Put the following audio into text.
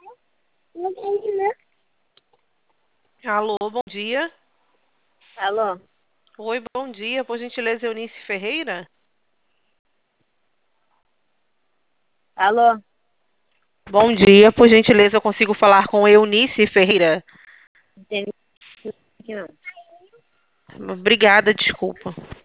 Alô, bom dia. Alô? Oi, bom dia. Por gentileza, Eunice Ferreira? Alô? Bom dia. Por gentileza, eu consigo falar com Eunice Ferreira? Entendi aqui não. Obrigada, desculpa.